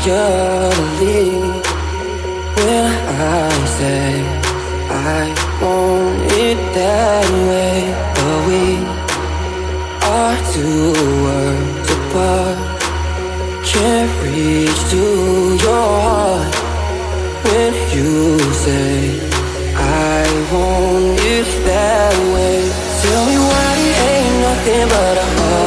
you to leave when I say I want it that way. But we are two worlds apart. Can't reach to your heart when you say I want it that way. Tell me why it ain't nothing but a heart.